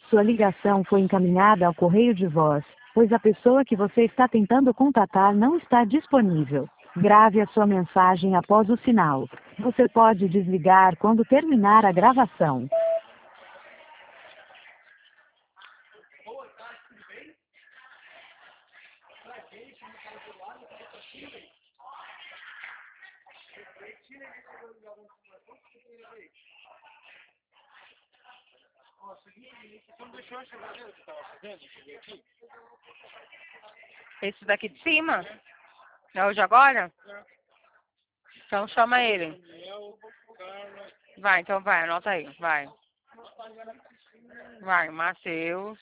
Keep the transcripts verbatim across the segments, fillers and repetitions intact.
Sua ligação foi encaminhada ao correio de voz, pois a pessoa que você está tentando contatar não está disponível. Grave a sua mensagem após o sinal. Você pode desligar quando terminar a gravação. Esse daqui de cima? É o de agora? Então chama ele. Vai, então vai, anota aí, vai. Vai, Matheus.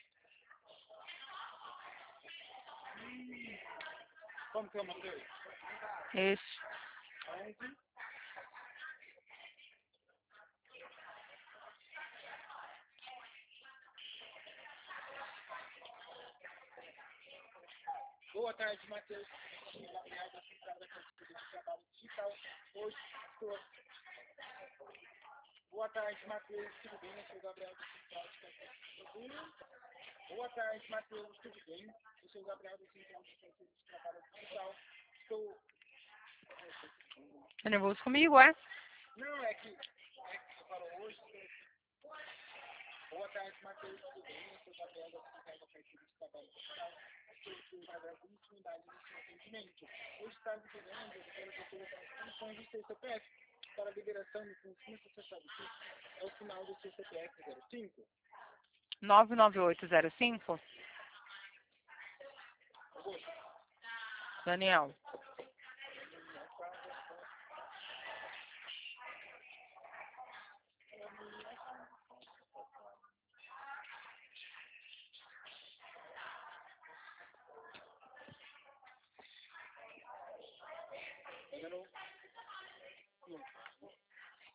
Como que é o Matheus? Esse. Boa tarde, Matheus. Gabriel da Central da Cultura de Trabalho Digital. Hoje estou. Boa tarde, Matheus. Tudo bem? Eu sou o Gabriel da Central de Trabalho. Boa tarde, Matheus. Tudo bem? Eu sou o Gabriel da Central de Trabalho Digital. Estou. Tá nervoso comigo, é? Não, é que. É que você falou hoje. Boa tarde, Matheus. Tudo bem? Eu sou o Gabriel da Central da Cultura de Trabalho Digital. Estou aqui alguma intimidade no seu atendimento. Hoje está liberando pela declaração de condições do seu C P F para a liberação do consumo acessório. É o final do seu C P F zero cinco. nove nove oito zero cinco? Daniel.